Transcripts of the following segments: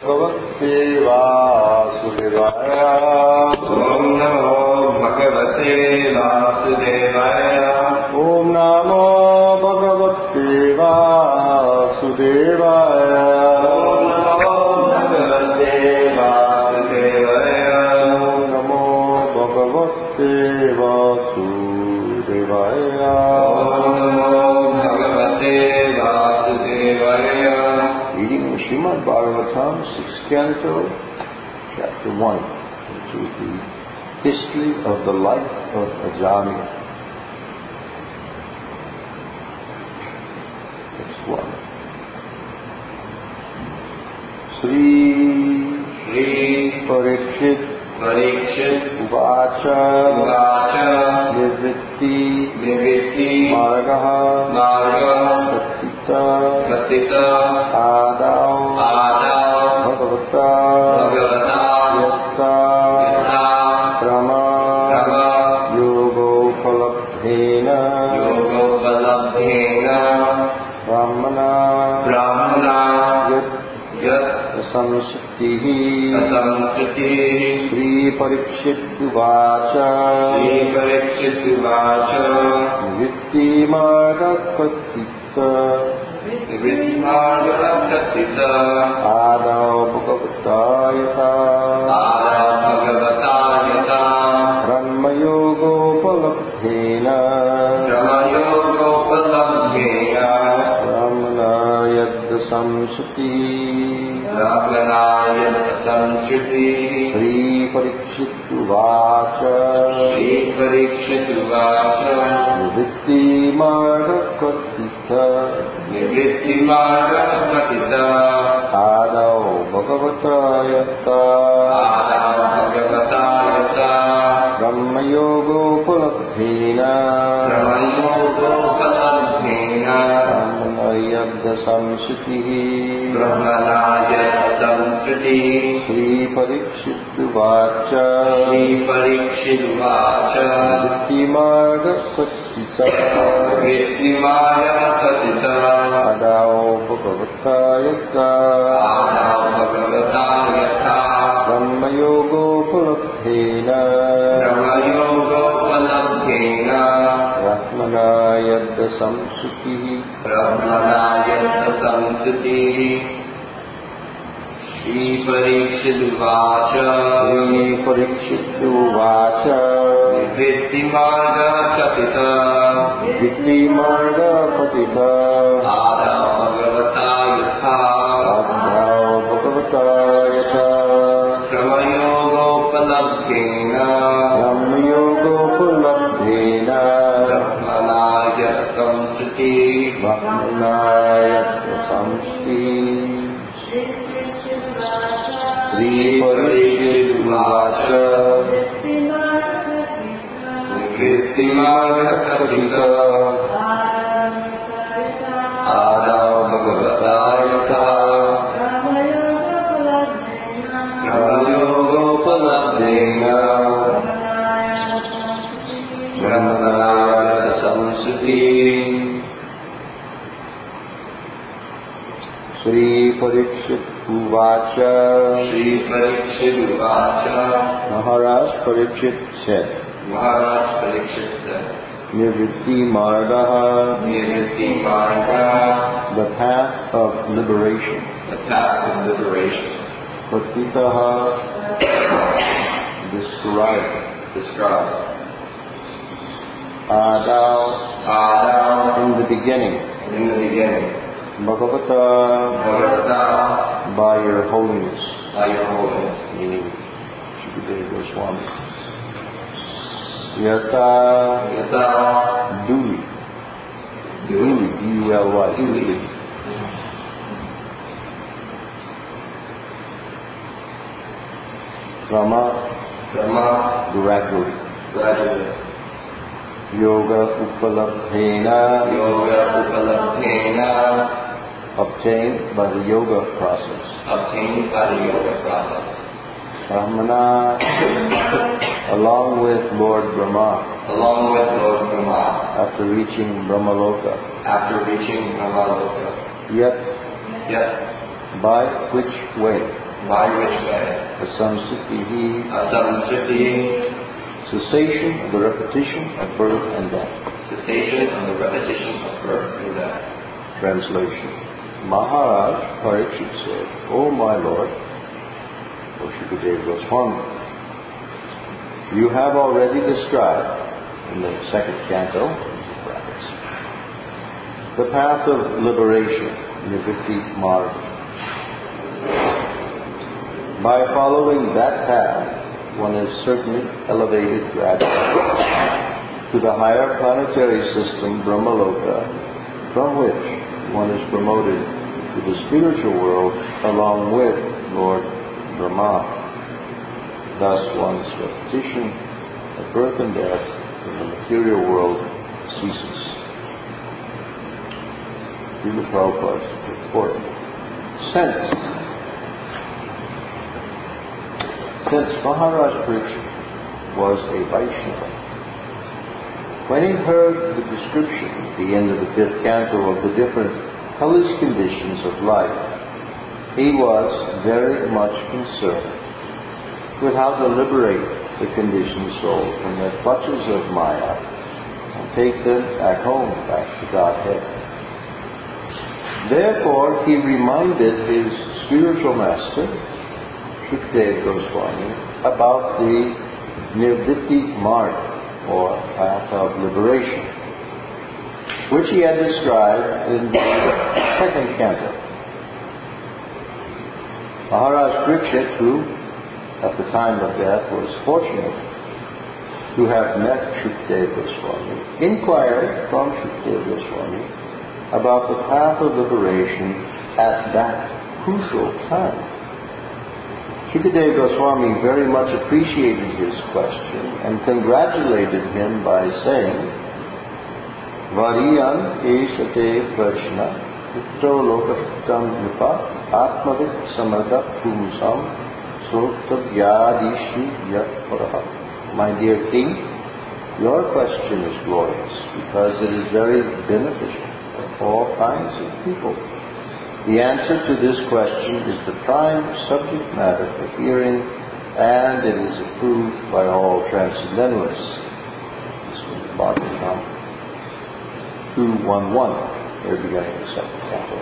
भगवते वासुदेवाय। ओम नमो भगवते वासुदेवाय। ओम नमो भगवते वासुदेवाय। ओम नमो भगवते वासुदेवाय। ओम नमो भगवते वासुदेवाय। ओम नमो भगवते वासुदेवाय। Reading Srimad Bhagavatam, 6th Canto, Chapter 1, which is the history of the life of Ajamila. Text 1. Sri Parikshit Uvacha Nivritti Margaha Katita Adao Bhagavata Yatta Brahma Yogopalabdhena Brahmana Yat Samskritihi Sri Parikshit Uvacha Nivritti Margakatita Adao Bhagavata Yata Brahma Yogopalabdhena Brahmana Yadda Samskriti Sri Parikshit Uvacha Nivritti Margakatita Adao Bhagavata Yatta Brahma Yogopalabdhena Brahmana Yadda Samskriti Sri Parikshit Uvacha Nivritti Margakatita Adao Bhagavata Yatta Brahma Yogopalabdhena Brahmana Yadda Samskriti Shri Parikshit Uvacha Nivritti Margakatita Adao Bhagavata Yata Brahma Yogopalabdhena Brahmana Yadda Samskriti Sri Parikshit Uvacha Nivritti Margakatita Adao Bhagavata Yata Brahma Yogopalabdhena Brahmana Yadda Samskriti Sri Parikshit Uvacha. Maharaj Parikshit said, Nivritti Margaha, the path of liberation. Patitaha, described. Adao, in the beginning. Bhagavata, by your holiness. Meaning Shukadeva Goswami. Yata, duly. D-U-L-Y. Duly. Brahma, gradually. Yoga Upalabdhena, obtained by the yoga process. Brahmana, along with Lord Brahma, after reaching Brahmaloka. Yet, By which way? by which way? Asamsitihi, Asamsriti, cessation of the repetition of birth and death. cessation of the repetition of birth and death. Translation. Maharaj Parikshit said, O my Lord, O Shukadeva Goswami, you have already described in the second canto, brackets, the path of liberation, Nivritti Marg. By following that path, one is certainly elevated gradually to the higher planetary system, Brahmaloka, from which one is promoted to the spiritual world along with Lord Brahma. Thus one's repetition of birth and death in the material world ceases. Srila Prabhupada's report. Since Maharaj Parikshit was a Vaishnava, when he heard the description at the end of the 5th canto of the different hellish conditions of life, he was very much concerned with how to liberate the conditioned soul from the clutches of Maya and take them back home, back to Godhead. Therefore, he reminded his spiritual master, Shukadeva Goswami, about the Nivritti Marg, or path of liberation, which he had described in the 2nd canto. Maharaj Parikshit, who at the time of death was fortunate to have met Shukadeva Goswami, inquired from Shukadeva Goswami about the path of liberation at that crucial time. Shukadeva Goswami very much appreciated his question and congratulated him by saying, Variyan esate prashna utto lokastam nipa atmavit samarda pumsam sotavyadishu yaparaha. My dear King, your question is glorious because it is very beneficial for all kinds of people. The answer to this question is the prime subject matter for hearing, and it is approved by all transcendentalists. This is Bhagavatam 2.1.1, very beginning of the 2nd canto.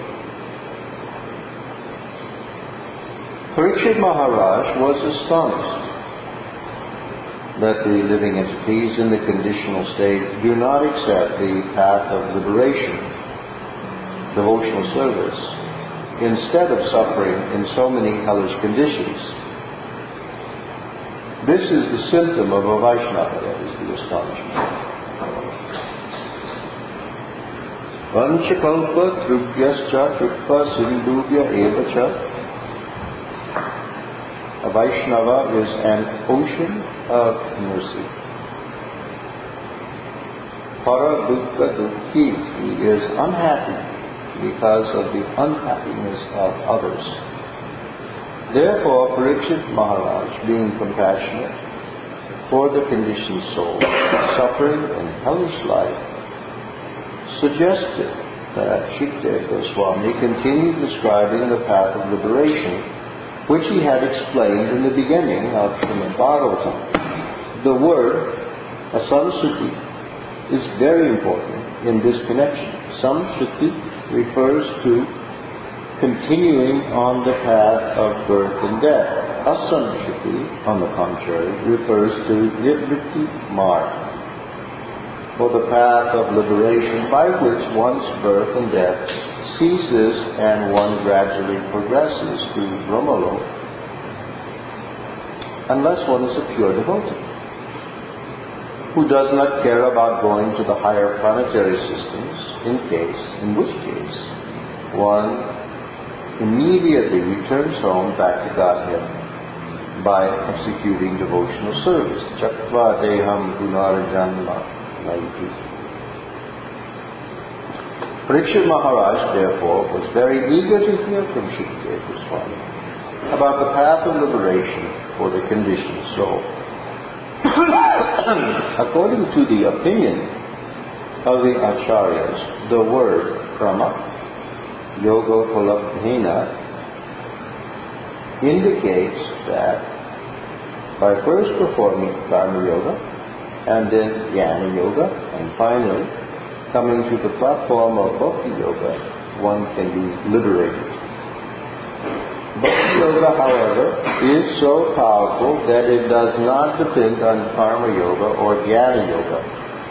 Parikshit Maharaj was astonished that the living entities in the conditional state do not accept the path of liberation, devotional service, instead of suffering in so many hellish conditions. This is the symptom of a Vaishnava, that is the astonishment. Vanchakalpa trubhyascha kripa sindhubhya evacha. A Vaishnava is an ocean of mercy. Para dukkha dukkhi, he is unhappy because of the unhappiness of others. Therefore, Parikshit Maharaj, being compassionate for the conditioned soul suffering in hellish life, suggested that Shukadeva Goswami continue describing the path of liberation, which he had explained in the beginning of Srimad Bhagavatam. The word asamsriti is very important in this connection. Samsriti refers to continuing on the path of birth and death. Asamsriti, on the contrary, refers to Nivritti Marg, or the path of liberation by which one's birth and death ceases and one gradually progresses to Brahmaloka, unless one is a pure devotee who does not care about going to the higher planetary systems, in which case one immediately returns home back to Godhead by executing devotional service. Chakva deham punarjanma naiti. Parikshit Maharaj, therefore, was very eager to hear from Shukadeva Goswami about the path of liberation for the conditioned soul. According to the opinion of the Acharyas, the word krama, yoga palabdhena, indicates that by first performing Karma Yoga, and then Jnana Yoga, and finally coming to the platform of Bhakti Yoga, one can be liberated. Bhakti Yoga, however, is so powerful that it does not depend on Karma Yoga or Jnana Yoga.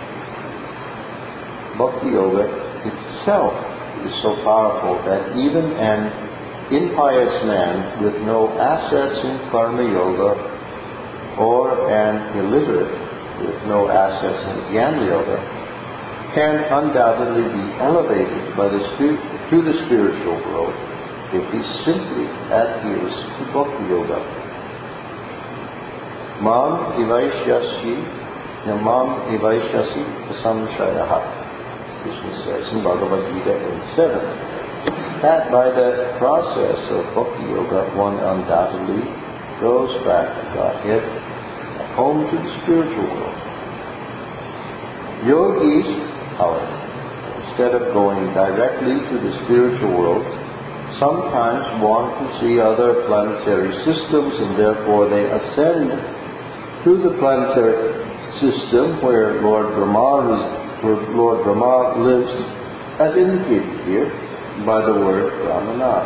Bhakti Yoga itself is so powerful that even an impious man with no assets in Karma Yoga or an illiterate with no assets in Jnana Yoga can undoubtedly be elevated to the spiritual world if he simply adheres to Bhakti Yoga. Mam ivaishyasi samshayaha, Krishna says in Bhagavad Gita 8:7, that by the process of Bhakti Yoga one undoubtedly goes back to Godhead, home to the spiritual world. Yogis, however, instead of going directly to the spiritual world, sometimes want to see other planetary systems, and therefore they ascend to the planetary system where Lord Brahma lives, as indicated here by the word Brahmana.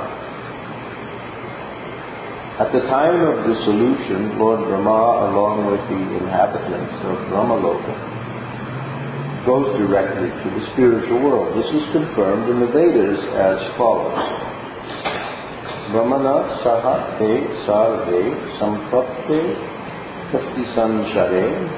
At the time of dissolution, Lord Brahma, along with the inhabitants of Brahmaloka, goes directly to the spiritual world. This is confirmed in the Vedas as follows. Brahmana saha te sarve samprapte kasti sanshare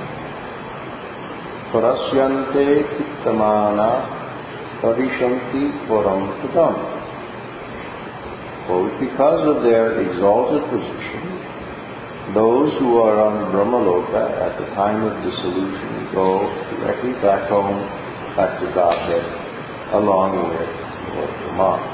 parasyante kittamana parishanti param padam. Quote, because of their exalted position, those who are on Brahmaloka at the time of dissolution go directly back home, back to Godhead, along with Lord Brahma.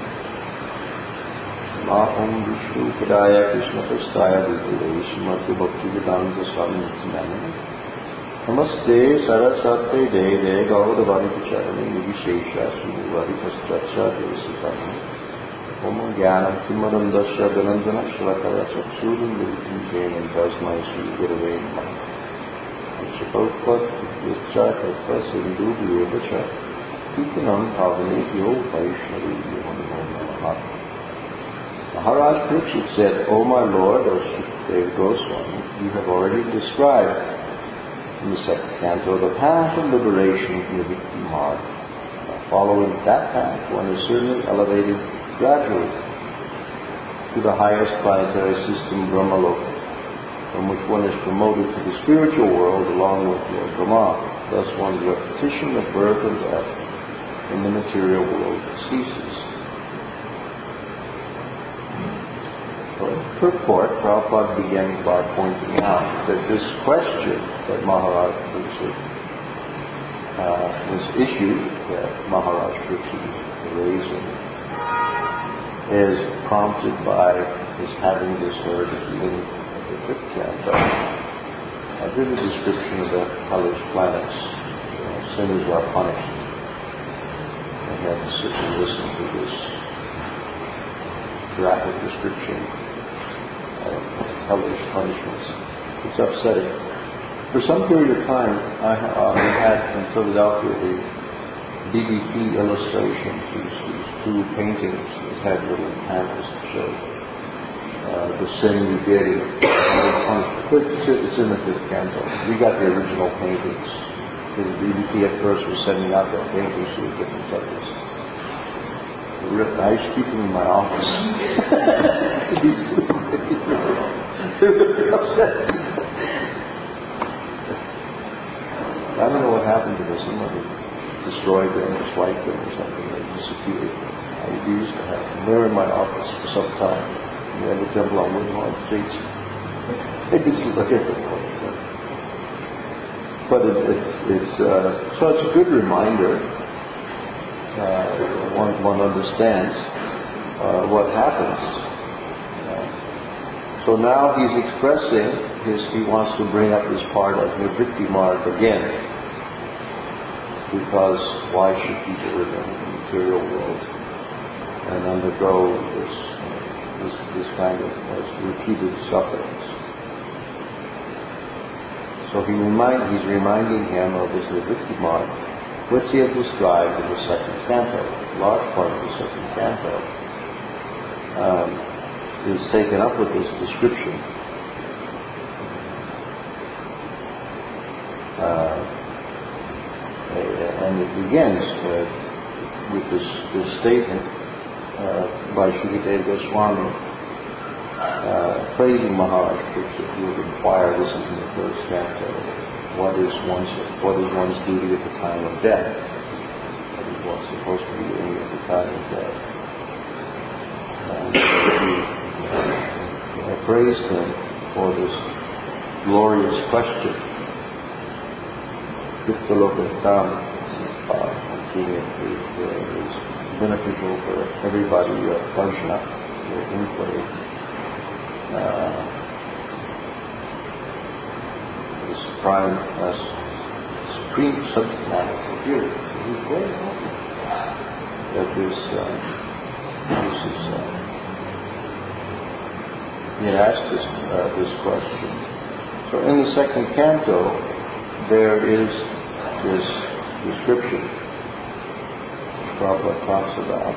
Om Vishnu Padaya Krishna Prastaya Bhutale Srimati Bhaktivedanta Swami Nityananda Namaste Saraswate Deve Gaudavani Pacharani Nivishesha Srivari Paschatcha Desikani Om Jnanam Timarandasya Ganandana Shrakaya Chaksurum Viritim Jainam Tasmai Sri Gurave Namaha Chapaupat Yaccha Kappa Sindhu Vyogacha Kitanam Pavane Yo Vaishnavi Yo Namaha. Maharaj Parikshit said, O my Lord, O Sukadeva Goswami, you have already described in the second canto the path of liberation from the Vikti Marg. Following that path, one is certainly elevated gradually to the highest planetary system, Brahmaloka, from which one is promoted to the spiritual world along with Lord Brahma. Thus one's repetition of birth and death in the material world ceases. Purport, Prabhupada began by pointing out that this question that Maharaj Parikshit this issue that Maharaj Parikshit is raising is prompted by his having this heard at the beginning of the fifth canto. I did a description of the hellish planets. Sinners are punished. I had to sit and listen to this graphic description of hellish punishments. It's upsetting. For some period of time, we had in Philadelphia the DDT illustrations, these two paintings that had little panels to show the sin you did and punishment. It's in the fifth canto. We got the original paintings. The DDT at first was sending out their paintings to the different temples. I used to keep them in my office. They're really upset. I don't know what happened to them. Somebody destroyed them or swiped them or something. They disappeared. I used to have them. They're in my office for some time. We had a temple on Woodlawn Street. They just look at them. But it's a good reminder. One understands what happens. So now he's expressing he wants to bring up this part of Nivritti Marg again. Because why should people live in the material world and undergo this this kind of repeated sufferings. So he's reminding him of this Levitical mark, which he had described in the second canto. A large part of the second canto is taken up with this description. And it begins with this statement by Shukadeva Goswami praising Maharaj, which if you would inquire, this is in the first canto. What is one's duty at the time of death? What is one supposed to be doing at the time of death? And I praised him for this glorious question. Vittalokatam is beneficial for everybody, Vaishnava, including this supreme subject matter for you. He's very happy that this is. He asked this question. So in the second canto, there is this description Prabhupada talks about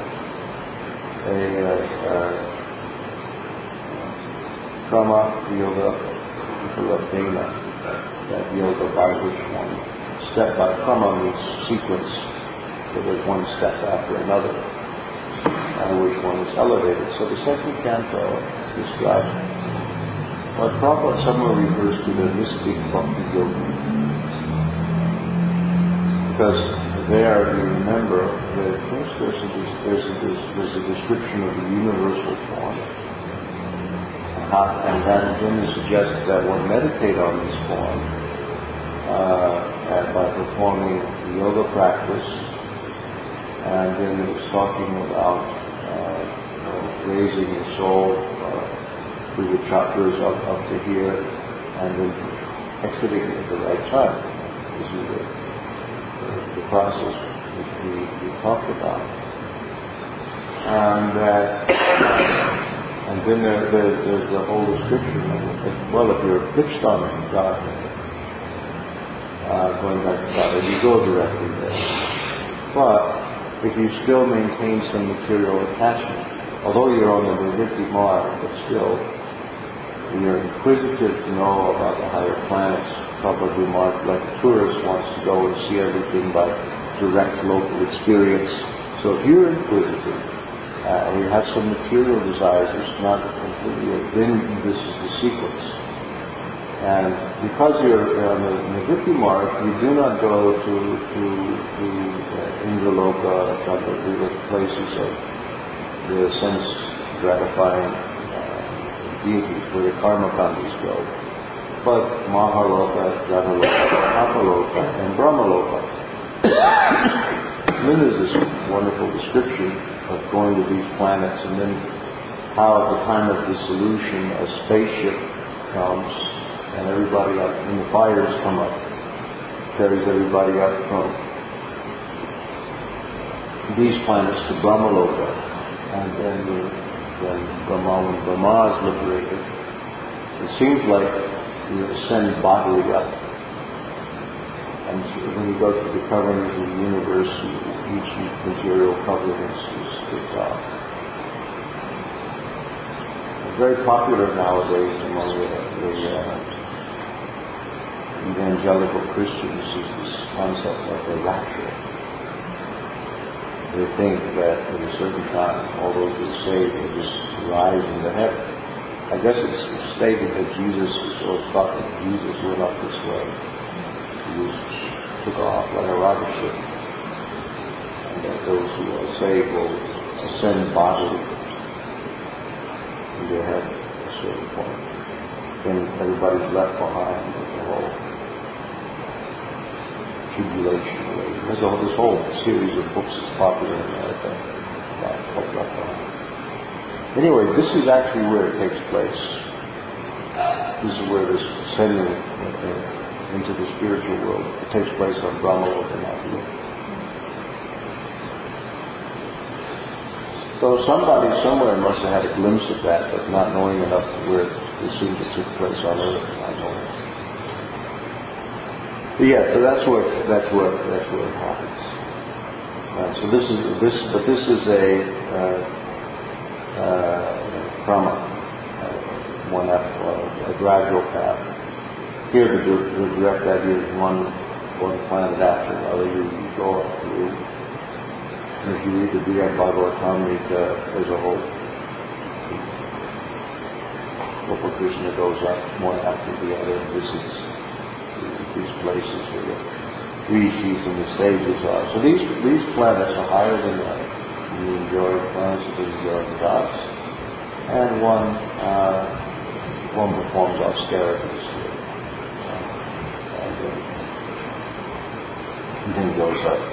Krama Yoga Upaladena, that yoga by which one step by Krama means sequence, so there's one step after another, by which one is elevated. So the second canto describes what Prabhupada somewhere refers to the mystic bhakti yoga. Because there, you remember, that first there's a description of the universal form, and then it suggests that one meditate on this form by performing the yoga practice, and then it was talking about raising the soul through the chakras up to here, and then exiting at the right time. This is the process which we talked about. And then there's the whole description of it. Well, if you're fixed on Godhead, going back to Godhead, you go directly there. But if you still maintain some material attachment, although you're on the Nivritti mark, but still you're inquisitive to know about the higher planets. Prabhupada remarked, like a tourist wants to go and see everything by direct local experience. So if you're inquisitive, or you have some material desires, it's not completely, then this is the sequence. And because you're on the Nivritti mark, you do not go to Indraloka, the places of the sense gratifying deities where the karma kandis go, but Mahaloka, Janaloka, Apaloka, and Brahmaloka. Then there's this wonderful description of going to these planets, and then how at the time of dissolution a spaceship comes and everybody up, and the fires come up, carries everybody up from these planets to Brahmaloka, and then when Brahma is liberated, it seems like you ascend bodily up. And when you go to the coverings of the universe, each material covering is stripped off. It's very popular nowadays among the evangelical Christians is this concept of the rapture. They think that at a certain time, all those who are saved will just rise into heaven. I guess it's stated that Jesus, or thought that Jesus went up this way. He just took off like a rocket ship. And that those who are saved will ascend bodily into heaven at a certain point. Then everybody's left behind with the whole tribulation. There's this whole series of books that's popular in America about Kalpaka. Anyway, this is actually where it takes place. This is where this ascending into the spiritual world, it takes place on Brahmaloka, not here. So somebody somewhere must have had a glimpse of that, but not knowing enough where it seemed to take place on earth. Not knowing. But yeah, so that's where it happens. So this is from a gradual path. Here the direct idea is one planet after another. You go up through. If you read the Brihad Bhagavatamrita as a whole, Gopal Krishna goes up one after the other and visits these places where the rishis and the sages are. So these planets are higher than the enjoyed planets of the enjoyed gods, and one performs austerities here, and then goes up.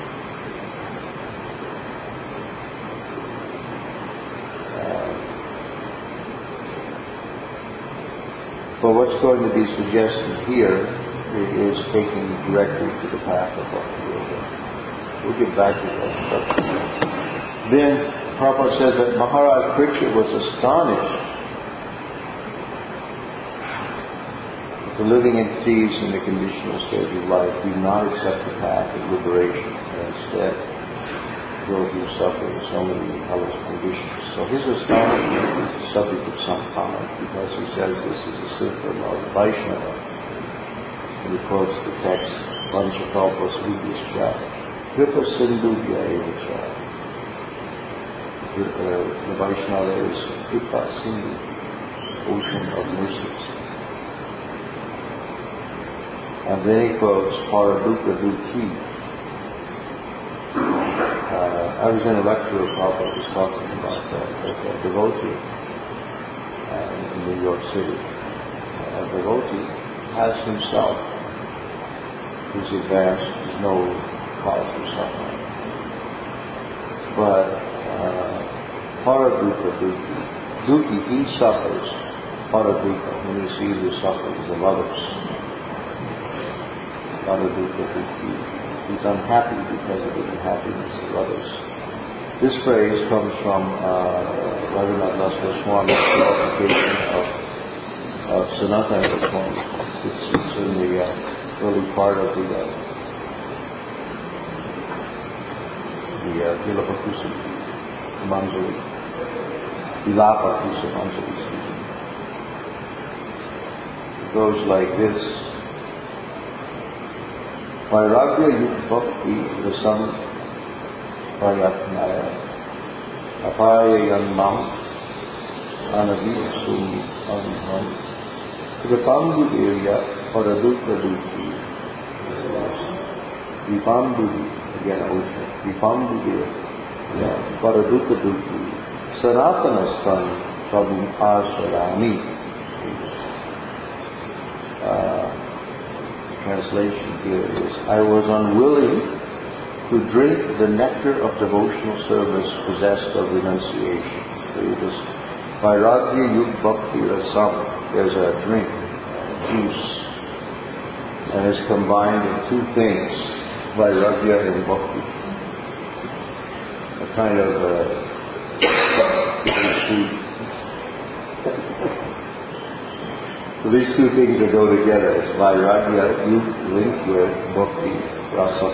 But what's going to be suggested here is taking directly to the path of Bhakti Yoga. We'll get back to that. But then Prabhupada says that Maharaj Parikshit was astonished that the living entities in the conditional stage of life do not accept the path of liberation and instead go through suffering so many hellish conditions. So his astonishment is the subject of some comment because he says this is a symptom of Vaishnava. And he quotes the text, Vanchakalpas Vidyascha, Kripa Sindhubhya Evacha. The Vaishnava is Kripa Sindhu, ocean of mercies. And then he quotes Paradukha Dukhi. I was in a lecture of Prabhupada who was talking about a devotee in New York City. A devotee has himself who's advanced, no cause for suffering. But Paradukha Dukhi, he suffers Paradukha when he sees the sufferings of others. Paradukha Dukhi. He's unhappy because of the unhappiness of others. This phrase comes from Raghunath Das Goswami's application of Sanatana Goswami. It's in the early part of the Vilapakusa Manjari. Vilapakusa Manjari. It goes like this. Vairagya Yukta Bhakti Rasam Prayatnaya Apayayanam Anavitsum Anham Kripambu Area Paradukha Dukhi Kripambu, again ocean, Kripambu Area Paradukha Dukhi Sanatanastan Prabhu Asharami. Translation here is, I was unwilling to drink the nectar of devotional service possessed of renunciation. So this Vairagya Yukta Bhakti Rasam, there's a drink, juice, and it's combined in two things, Vairagya and Bhakti. A kind of So these two things that go together, it's Vairagya linked with Bhakti, Rasa.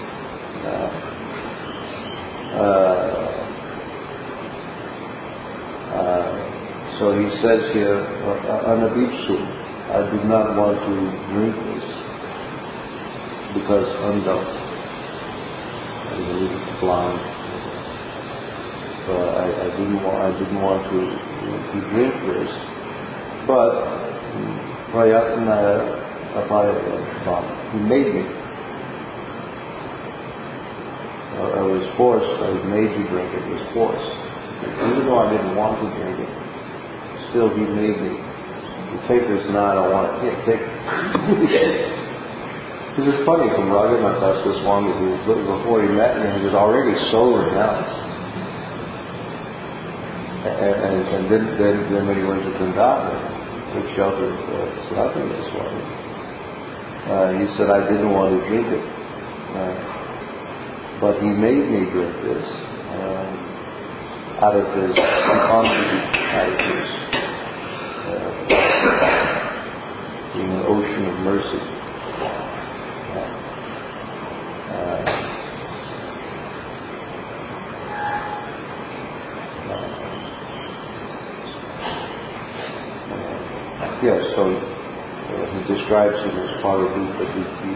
So he says here, Anabipsu, I did not want to drink this because undone. I was a little blind. But I didn't want to drink this. But Prayatnaya Apayayam. He made me. I was forced. I was made to drink it. It was forced. Even though I didn't want to drink it, still he made me. You take this now, I don't want it. Here, take it. This is funny from Raghunath Das Goswami, who before he met me, he was already so renounced. And then when he went to Vrindavan, took shelter of Sanatana Goswami, he said, I didn't want to drink it. But he made me drink this. out of his unconscious attitudes, being an ocean of mercy. So he describes him as Pararupa Dukhi.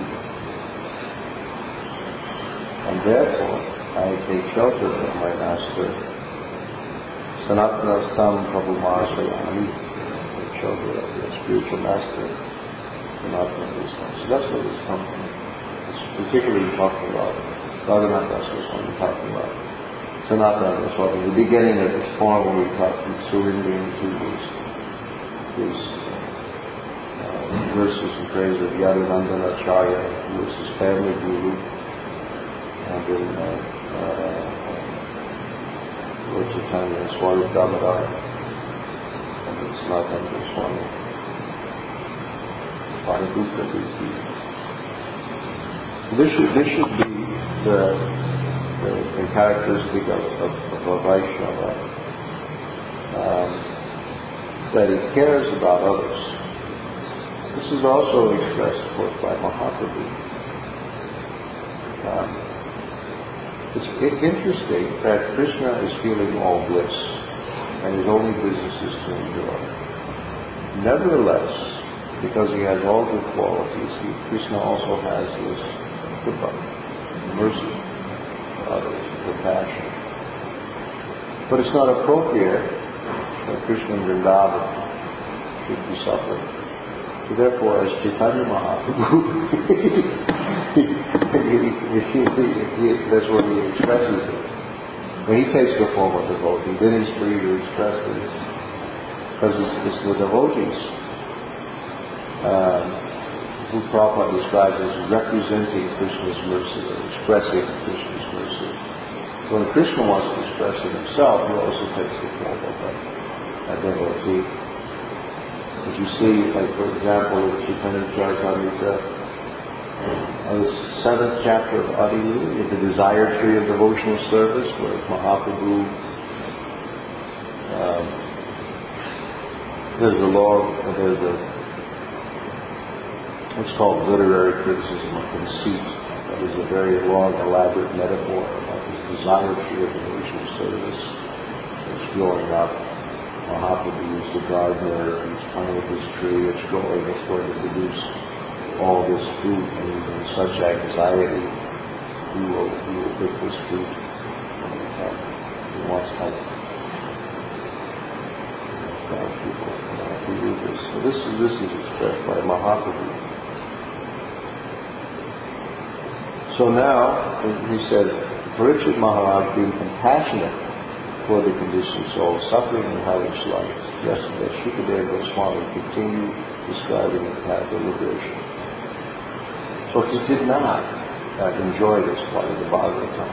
And therefore, I take shelter from my master, Sanatana Stam Prabhu Mahasayani, take shelter of the spiritual master, Sanatana Goswami. So that's what it's come from. It's particularly talking about Raghunath Das Goswami, talking about Sanatana Goswami, the beginning of this form where we talk from surrendering to his verses in praise of Yadunandana Acharya, who was his family guru, and in Lord Chaitanya and Swarup Damodar, and in Sanatana Goswami, Pararupa Dukhi. This should be the characteristic of a Vaishnava, that he cares about others. This is also expressed, of course, by Mahaprabhu. It's interesting that Krishna is feeling all bliss, and his only business is to enjoy. Nevertheless, because he has all good qualities, Krishna also has his kripa, mercy for others, compassion. But it's not appropriate that Krishna and Vrindavan should be suffering. So therefore, as Chaitanya Mahaprabhu, that's what he expresses it. When he takes the form of devotee, then he's free to express this, because it's the devotees who Prabhupada describes as representing Krishna's mercy, or expressing Krishna's mercy. So when Krishna wants to express it himself, he also takes the form of a devotee. As you see, like for example, in Chaitanya Charitamrita, on the 7th chapter of Adilu, in the desire tree of devotional service, where Mahaprabhu, what's called literary criticism of conceit. That is a very long, elaborate metaphor about the desire tree of devotional service that's growing up. Mahaprabhu is the gardener, he's planted this tree, it's going to produce all this fruit, and he's in such anxiety, he will pick this fruit, and he wants help. People to do this. So this is expressed by Mahaprabhu. So now, he said, Parikshit Maharaj being compassionate for the conditioned soul, suffering in hellish life. Yesterday, Shukadeva Goswami continued describing the path of liberation. So he did not enjoy this part of the Bhagavatam.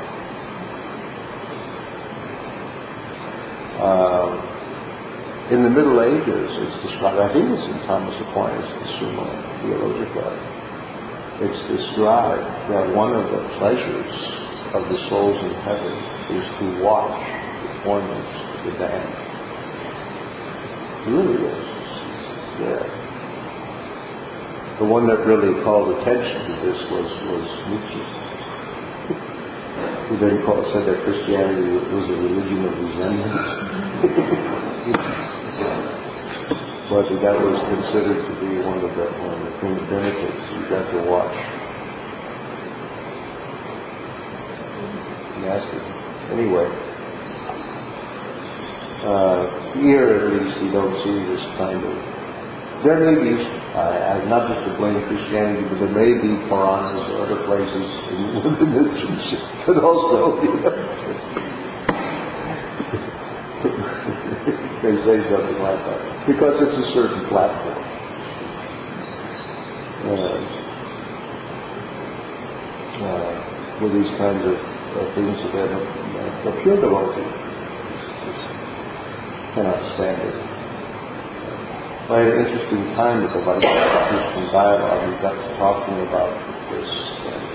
In the Middle Ages, it's described, I think it's in Thomas Aquinas, the Summa Theologica, it's described that one of the pleasures of the souls in heaven is to watch performance of the dance. It really is. It's there. The one that really called attention to this was Nietzsche, who then said that Christianity was a religion of resentment. But that was considered to be one of the benefits. You got to watch. Nasty. Anyway, here at least you don't see this kind of. There may be, not just to blame Christianity, but there may be Puranas or other places within this tradition, but also, they say something like that. Because it's a certain platform. With these kinds of things that a pure devotee cannot stand it. I had an interesting time with the Vaishnava Christian dialogue. We got to talking about this.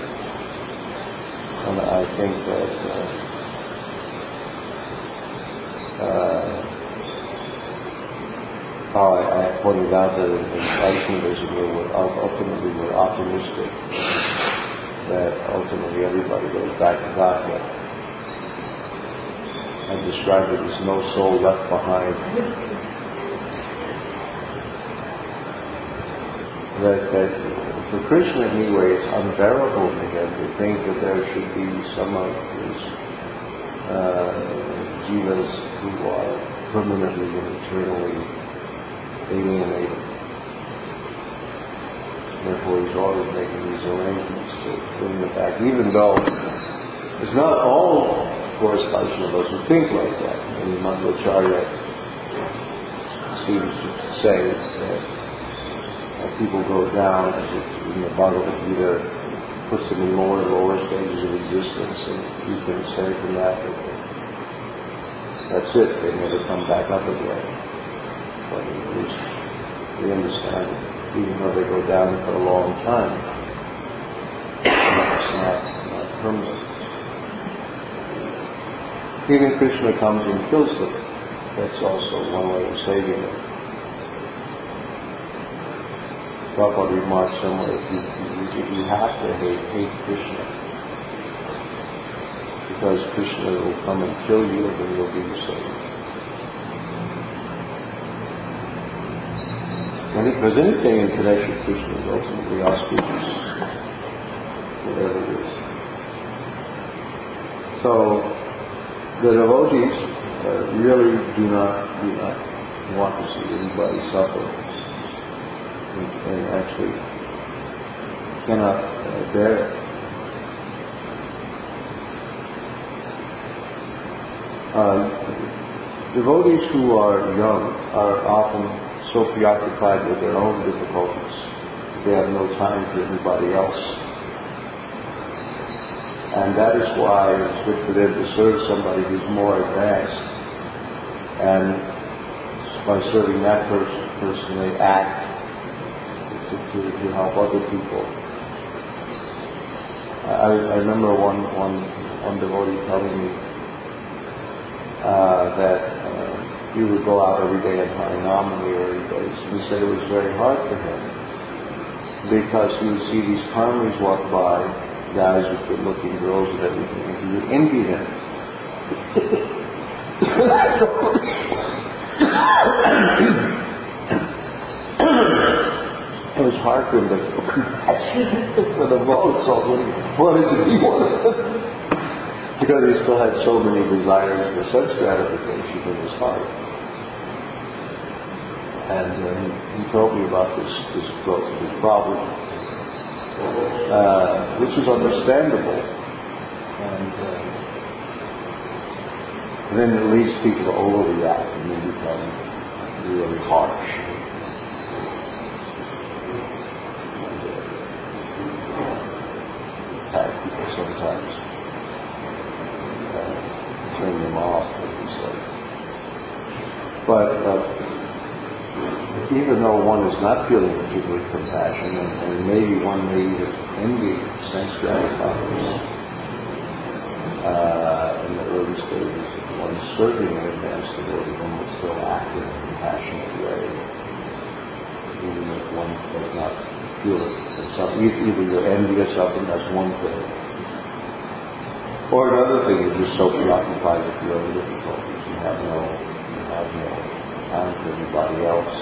And I think that I pointed out that in Vaishnavism ultimately we're optimistic that ultimately everybody goes back to Godhead. I described it as no soul left behind. That for Krishna anyway, it's unbearable to him to think that there should be some of his jivas who are permanently and eternally alienated. Therefore he's always making these arrangements to bring them back, even though it's not all, of course, Vaishnavas who think like that. I mean, Madhvacharya seems to say that people go down, as in the Bhagavad Gita, puts them in lower and lower stages of existence, and you can say from that that's it, they never come back up again. But at least they understand, even though they go down for a long time, it's not permanent. Even Krishna comes and kills them. That's also one way of saving them. Prabhupada remarks somewhere, if you have to hate Krishna, because Krishna will come and kill you, and then you'll be saved. Because anything in connection with Krishna is ultimately auspicious, whatever it is. So, the devotees really do not want to see anybody suffer, and actually cannot bear it. Devotees who are young are often so preoccupied with their own difficulties, they have no time for anybody else. And that is why it's good for them to serve somebody who's more advanced. And by serving that person they act to help other people. I remember one devotee telling me that he would go out every day and Harinam in the early days. He said it was very hard for him because he would see these karmis walk by, guys with good-looking girls and everything, and he would envy them. It was hard for him to feel compassion for the votes, although he wanted to be one of them. Because he still had so many desires for sense gratification in his heart. And he told me about this problem, which is understandable. And then it leads people to overreact and they become really harsh. And attack people sometimes. Turn them off, like you say. But even though one is not feeling particularly compassion, and maybe one may even envy sense gratifiers in the early stages of one serving an advanced devotee, one will still act in a compassionate way, even if one does not feel it. Either you're envious of them, that's one thing. Or another thing is you're so preoccupied with your own difficulties, you have no time for anybody else.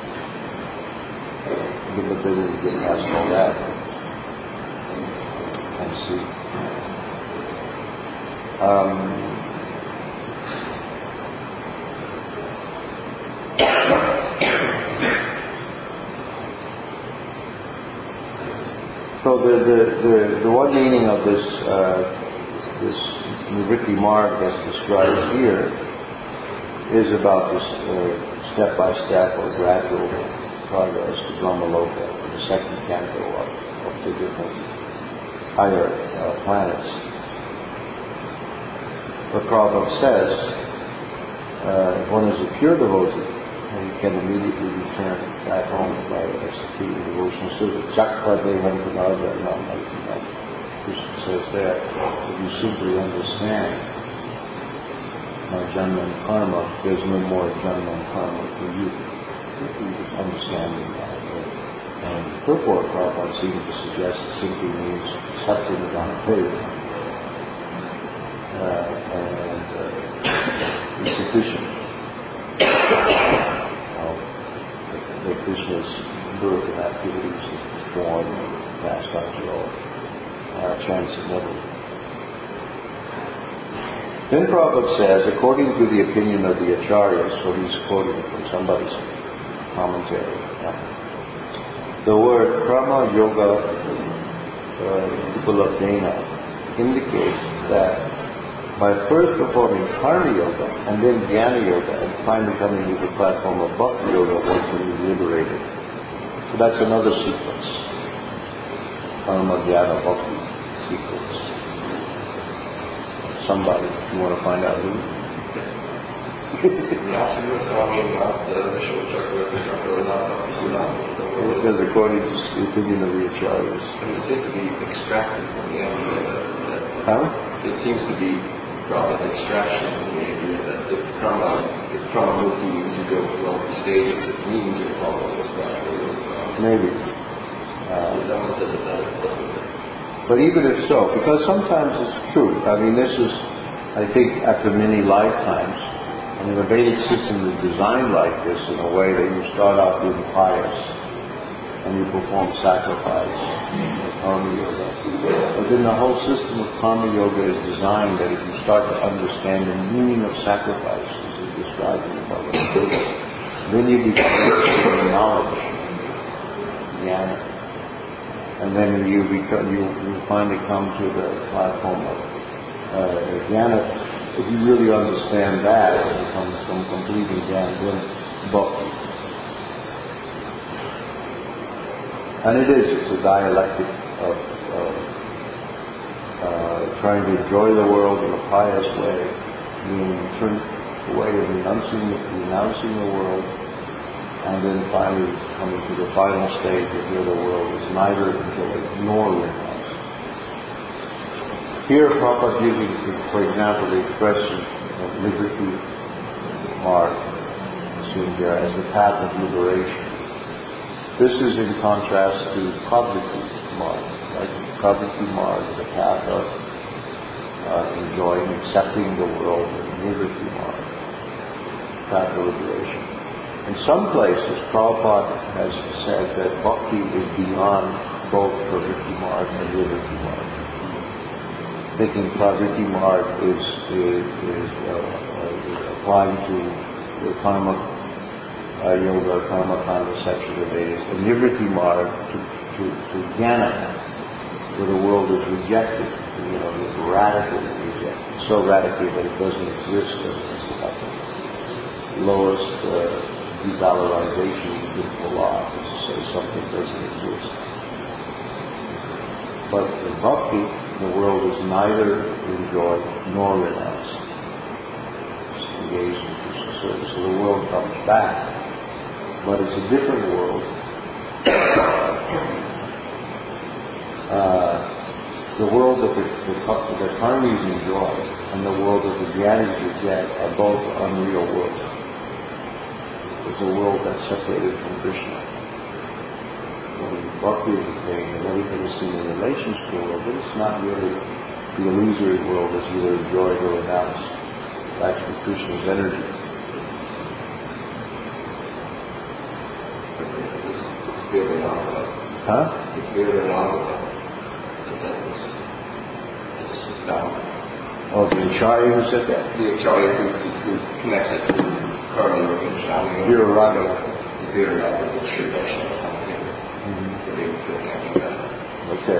But then you get past all that and see. So the one meaning of this Nivritti Marg that's described here is about this step-by-step or gradual progress to Brahmaloka, the second canto of the different higher planets. But Prabhupada says, if one is a pure devotee, he can immediately return back home by executing devotional service. Chakra Devam Pranarjanam, like Krishna says there, if you simply understand my Janma and Karma, there's no more Janma and Karma for you. Understanding that. And purport Prabhupada seems to suggest it simply means accepting the faith. And it's sufficient. That Krishna's birth and activities is performed and passed on to all transcendental. Then Prabhupada says, according to the opinion of the Acharyas, so he's quoting from somebody's commentary, the word Krama Yoga Upalabdhena indicates that by first performing Karma Yoga and then Jnana Yoga and finally coming to the platform of Bhakti Yoga, one can be liberated. So that's another sequence. Karma, Jnana, Bhakti sequence. Somebody, you want to find out who? It says according to the opinion of the Acharyas. And it seems to be extracted from the idea that Huh? it seems to be brought an extraction from the idea that the Krama Mukti means you go through all the stages, it means you follow those pathways. Maybe. But even if so, because sometimes it's true. I mean, this is, I think, after many lifetimes. I mean, the Vedic system is designed like this in a way that you start off being pious and you perform sacrifice, karma yoga. But then the whole system of karma yoga is designed that if you start to understand the meaning of sacrifice, as is described in the Bhagavad Gita, then you become interested in knowledge, jnana. And then you finally come to the platform of jnana. If you really understand that, it becomes from completing jnana, then bhakti. And it's a dialectic of trying to enjoy the world in a pious way, meaning turn away of renouncing the world, and then finally coming to the final stage of where the world is neither enjoyed nor renounced. Here Prabhupada using, for example, the expression of liberty mark, assumed here as the path of liberation. This is in contrast to Pravriti mark. Right? Pravriti mark is the path of enjoying, accepting the world, and liberty mark, path of liberation. In some places, Prabhupada has said that bhakti is beyond both Pravriti mark and liberty mark. Thinking Pravriti mark is applying to the karma yoga, karma kanda section of Vedas, and liberty mark to jnana, where the world is rejected, radically rejected, so radically that it doesn't exist. It's like the lowest devalorization you can pull off, is to say something doesn't exist. But in bhakti, the world is neither enjoyed nor renounced. It's engaged in Krishna service. So the world comes back, but it's a different world. The world that the karmis enjoy and the world that the jnanis reject are both unreal worlds. There's a world that's separated from Krishna. When bhakti is attained and everything is seen in relation to the world, but it's not really the illusory world that's either enjoyed or renounced. It's actually Krishna's energy. Huh? Oh, the Acharya who said that? The Acharya who connects it to karma yoga and jnana yoga. Viraraga. Viraraga, the Sri Vaishnava company. Okay.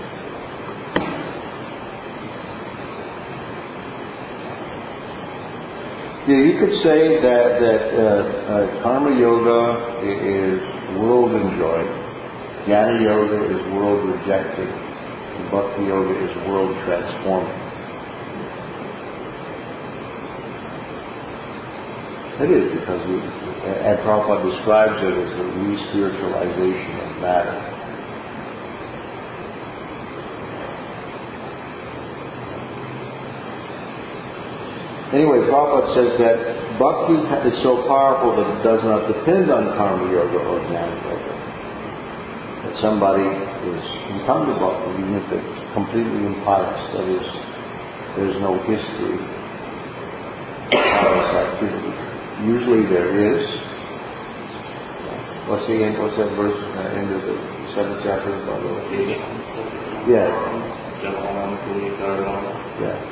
Yeah, you could say that karma yoga is world enjoyed, jnana yoga is world rejected, and bhakti yoga is world transforming. It is, because and Prabhupada describes it as the re-spiritualization of matter. Anyway, Prabhupada says that bhakti is so powerful that it does not depend on karma yoga or jnana yoga. That somebody can come to bhakti even if they're completely impious. That is, there's no history of pious activity. Usually there is. What's that verse end of the 7th chapter of Bhagavad Gita? Yeah. Yeah.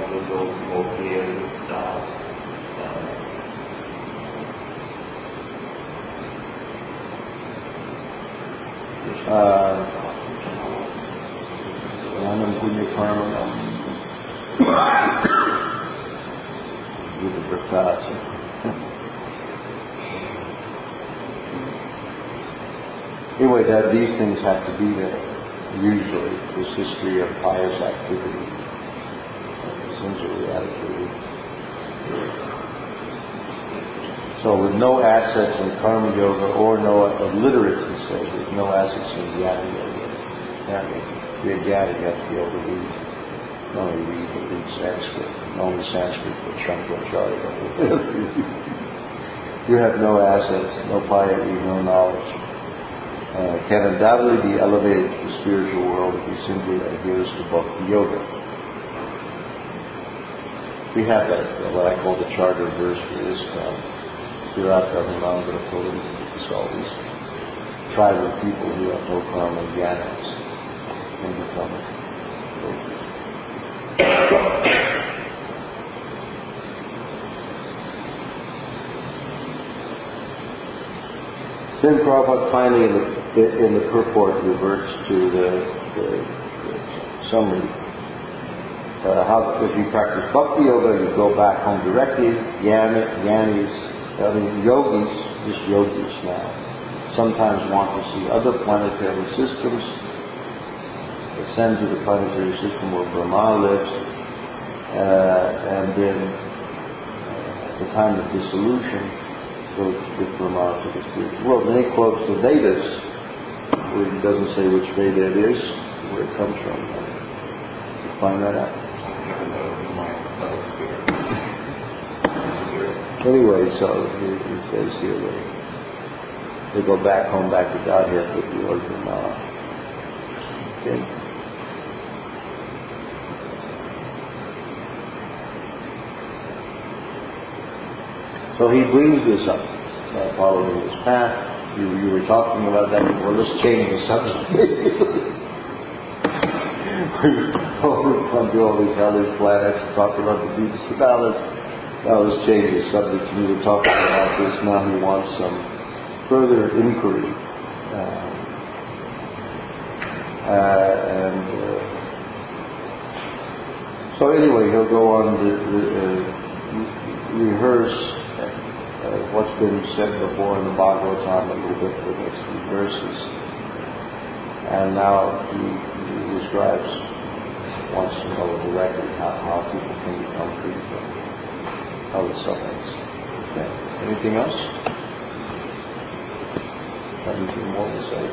Jnanam punya karma Buddha Prakasa. Anyway, these things have to be there. Usually, this history of pious activity, essentially attitude. So, with no assets in karma yoga or no literacy, say, with no assets in jnana yoga, to be a jnana, you have to be able to read. Not only read, but read Sanskrit. Not only Sanskrit, but Shankaracharya. You have no assets, no piety, no knowledge. Can undoubtedly be elevated to the spiritual world if he simply adheres to Bhakti Yoga. We have that, what I call the charter verse for this Viratkarmanandra-Puram. It's all these tribal people who have no karma and jnanas can become yogis. Then Prabhupada finally in the purport reverts to the summary. How if you practice Bhakti Yoga, you go back home directly. Yogis, just yogis now, sometimes want to see other planetary systems, ascend to the planetary system where Brahma lives, and then at the time of dissolution, goes with Brahma to the spiritual world. And he quotes the Vedas, where he doesn't say which Veda it is, where it comes from. You find that out. Anyway, so he says here that they go back home, back to Godhead with the Lord Brahma. Okay. So he brings this up, following this path. You were talking about that before. Let's change the subject. We've come to all these hellish planets, talking about the deep Siddhalas. Now let's change the subject. We were talking about this. Now he wants some further inquiry. So anyway, he'll go on to rehearse what's been said before in the Bhagavatam a little bit for the next few verses. And now he describes, wants to know directly how people can become free from other sufferings. Okay. Anything else? Anything more to say?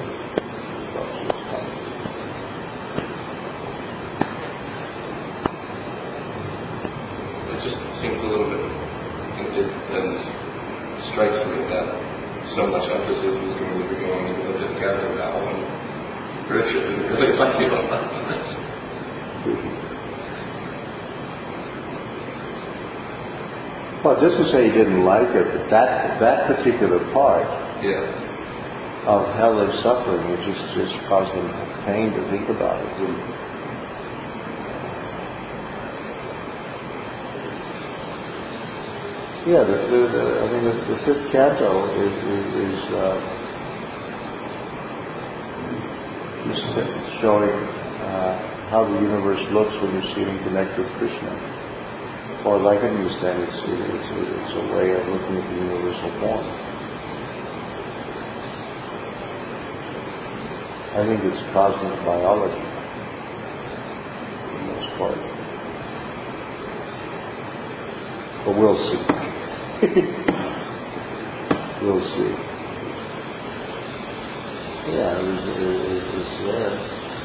It just seems a little bit, strikes me that so much emphasis is going to be going into the together now, and Richard didn't really like you on that. Well, just to say he didn't like it, but that particular part of hellish suffering, it just caused him pain to think about it. Yeah, the fifth canto is showing how the universe looks when you're seeing connect with Krishna. Or as I can understand, it's a way of looking at the universal form. I think it's cosmic biology, for the most part. But we'll see. We'll see. Yeah, it's there.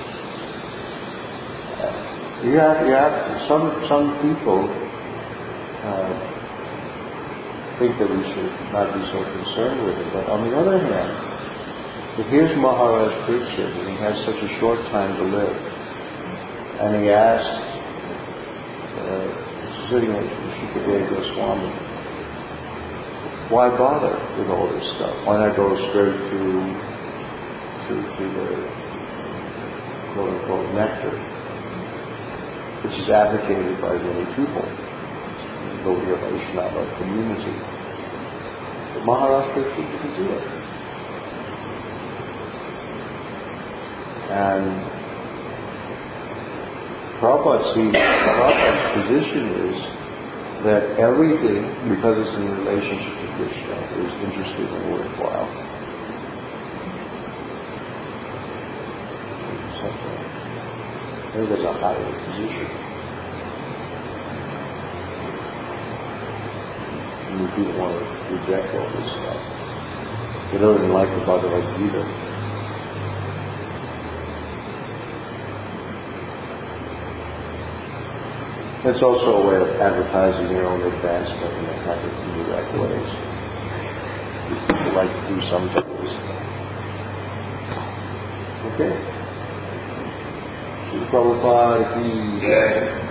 You have some people think that we should not be so concerned with it. But on the other hand, if here's Maharaj Parikshit, and he has such a short time to live, and he asked, sitting at Shukadeva Goswami, why bother with all this stuff? Why not go straight to the quote-unquote nectar, which is advocated by many people, the Gaudiya Vaishnava community. But Maharaj Parikshit didn't do it. And Prabhupada's position is that everything, because it's in relationship to Krishna, is interesting and worthwhile. I think that's a higher position. And people want to reject all this stuff. They don't even like the Bhagavad Gita. It's also a way of advertising your own advancement in a kind of indirect ways. People like to do sometimes. Okay. Prabhupada,